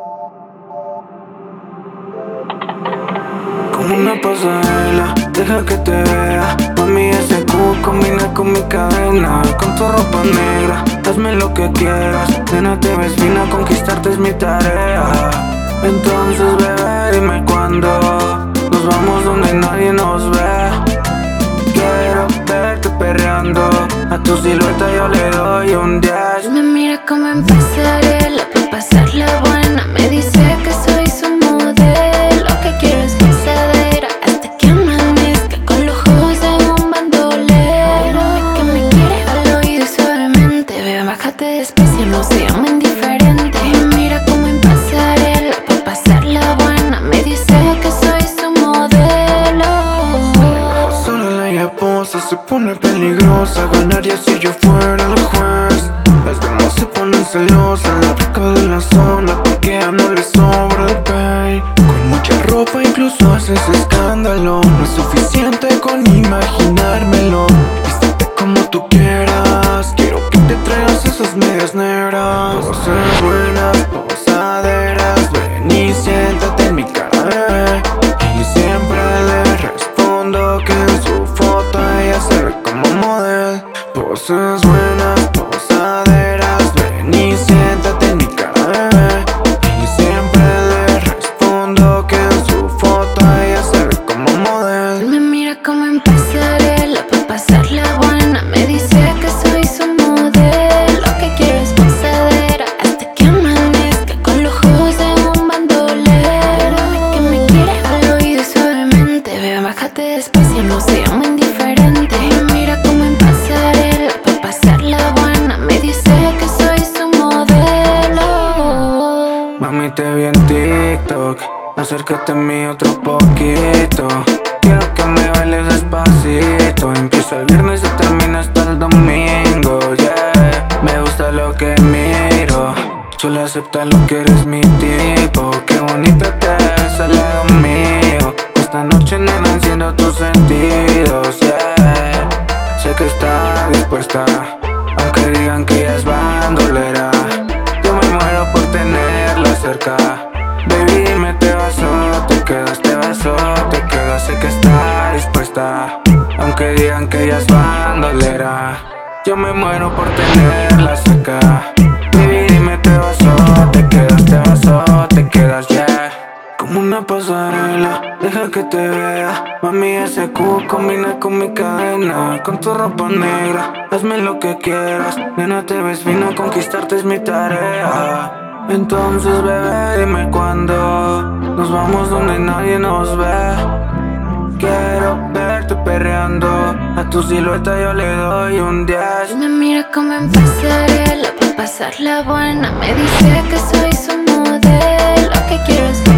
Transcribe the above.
Como una pasarela, deja que te vea. Mami, ese Q combina con mi cadena. Con tu ropa negra, hazme lo que quieras. Nena, te ves fina, conquistarte es mi tarea. Entonces, bebé, dime cuándo nos vamos donde nadie nos vea. Quiero verte perreando, a tu silueta yo le doy un 10. Me mira como en pasarela, pa' pasarla buena. Me dice que soy su modelo, que quiero es gozadera hasta que amanezca con los ojos de un bandolero. Que me quiere al oído suavemente, bebé, bájate despacio, no seas muy indiferente. Me mira como en pasarela, pa' pasarla buena. Me dice que soy su modelo. Solo la esposa se pone peligrosa. Ganaría si yo fuera el juez. Las demás se ponen celosas. La rica de la zona porque a no le sobra el pay. Con mucha ropa incluso haces escándalo. No es suficiente con imaginármelo. Vístete como tú quieras. Quiero que te traigas esas medias negras. Poses buenas, posaderas. Ven y siéntate en mi cara, bebé. Y siempre le respondo que en su foto ella se ve como modelo. Poses buenas, posaderas. Ven y siéntate en mi cara, bebé. Y siempre le respondo que en su foto ella se ve como modelo. Me mira como en pasarela, pa' pasarla buena. Me dice que soy su modelo, que quiero es gozadera hasta que amanezca con los ojos de un bandolero. Que me quiere al oído suavemente, bebé, bájate despacio, no seas muy indiferente. Me mira como en pasarela, pa' pasarla buena. Me dice que soy su modelo. Mami, te vi en TikTok. Acércate a mí otro poquito. Quiero que me bailes despacito. Empieza el viernes y termina hasta el domingo, yeah. Me gusta lo que miro. Solo acepta lo que eres mi tipo. Qué bonita te ves al lado mío. Esta noche, nena, enciendo tus sentidos, yeah. Sé que estás dispuesta, aunque digan que ella es bandolera. Yo me muero por tenerla cerca. Baby, dime, te vas o te quedas, te vas o te quedas. Sé que está dispuesta, aunque digan que ella es bandolera. Yo me muero por tenerla cerca. Baby, dime, te vas o te quedas, te vas o te quedas, yeah. Como una pasarela, deja que te vea. Mami, ese Q combina con mi cadena. Con tu ropa negra, hazme lo que quieras. Nena, te ves fina, conquistarte es mi tarea. Entonces, bebé, dime cuándo nos vamos donde nadie nos ve. Quiero verte perreando, a tu silueta yo le doy un 10. Me mira como en pasarela, pa' pasarla buena. Me dice que soy su modelo, que quiero es